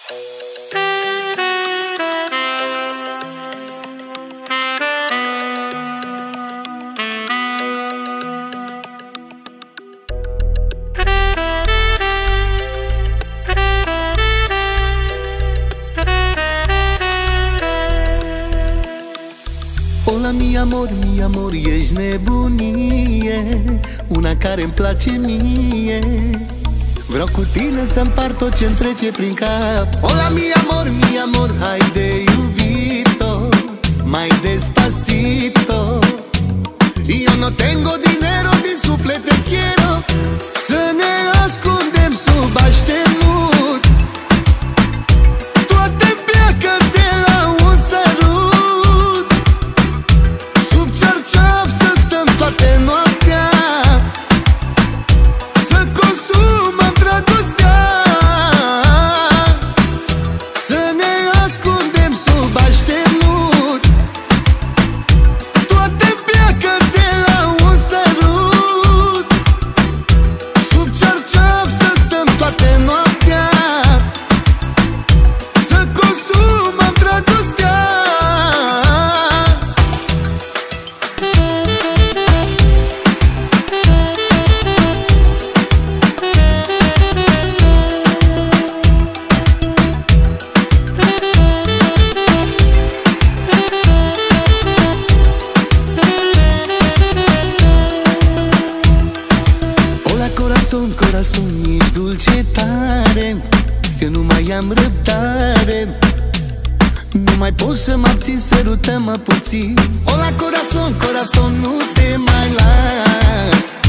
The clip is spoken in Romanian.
Hola mi amor, ești nebunie, una care-mi place mie. Vreau cu tine să împart tot ce-mi trece prin cap. Hola mi amor, haide iubito, mai despacito. Yo no tengo dinero, din suflet te quiero. Să ne ascundem sub aștenut, toate pleacă de la un sărut. Sub cerceaf să stăm toate noaptea, să consumăm dragostea. Să ne ascundem sub aștenut, toate pleacă de la un sărut. Sub cerceaf să stăm toate noaptea, să consumăm dragostea. Corazon, ești dulce tare, eu nu mai am răbdare. Nu mai pot să mă abțin, sărută-mă puțin. Hola corazon, nu te mai las.